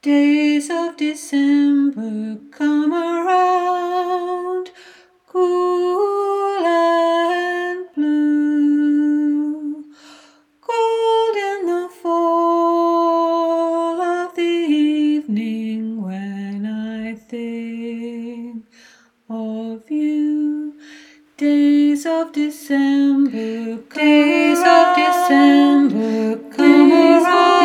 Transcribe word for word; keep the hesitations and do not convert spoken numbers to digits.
Days of December come around, cool and blue, cold in the fall of the evening when I think of you. Days of December, days of December come around.